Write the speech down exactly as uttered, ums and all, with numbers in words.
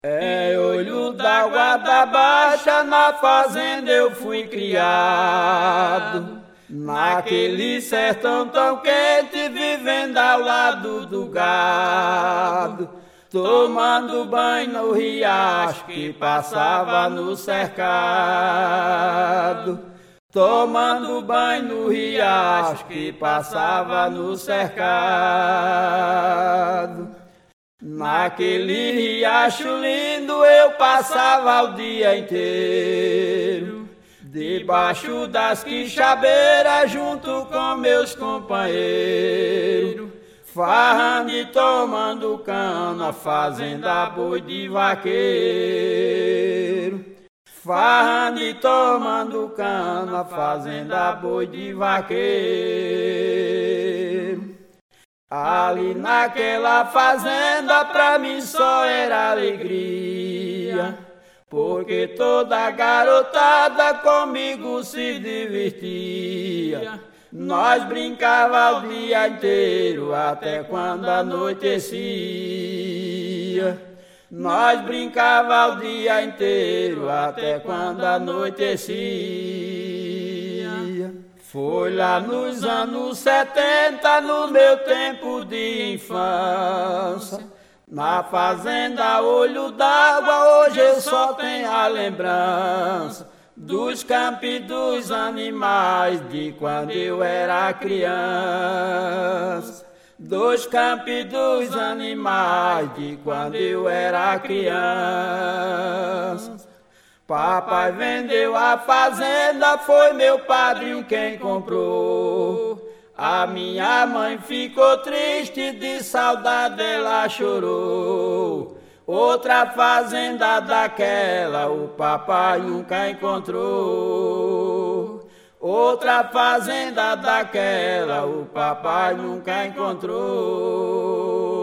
É olho d'água da baixa, na fazenda eu fui criado. Naquele sertão tão quente, vivendo ao lado do gado, tomando banho no riacho que passava no cercado. Tomando banho no riacho que passava no cercado. Naquele riacho lindo eu passava o dia inteiro, debaixo das quixabeiras junto com meus companheiros, farrando e tomando cana, fazenda boi de vaqueiro. Farrando e tomando cana, fazenda boi de vaqueiro. Ali naquela fazenda pra mim só era alegria, porque toda garotada comigo se divertia. Nós brincava o dia inteiro até quando anoitecia. Nós brincava o dia inteiro até quando anoitecia. Foi lá nos anos setenta, no meu tempo de infância, na fazenda Olho d'Água, hoje eu só tenho a lembrança dos campos e dos animais de quando eu era criança. Dos campos e dos animais de quando eu era criança. Papai vendeu a fazenda, foi meu padrinho quem comprou. A minha mãe ficou triste, de saudade ela chorou. Outra fazenda daquela o papai nunca encontrou. Outra fazenda daquela o papai nunca encontrou.